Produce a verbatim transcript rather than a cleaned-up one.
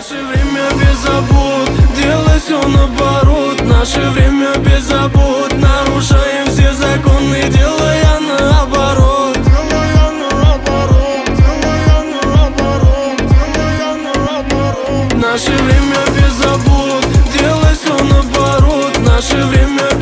Наше время без забот, делай все наоборот. Наше время без забот, нарушаем все законы, делая наоборот. Делая наоборот, делая наоборот, делая наоборот. Наше время без забот, делай все наоборот. Наше время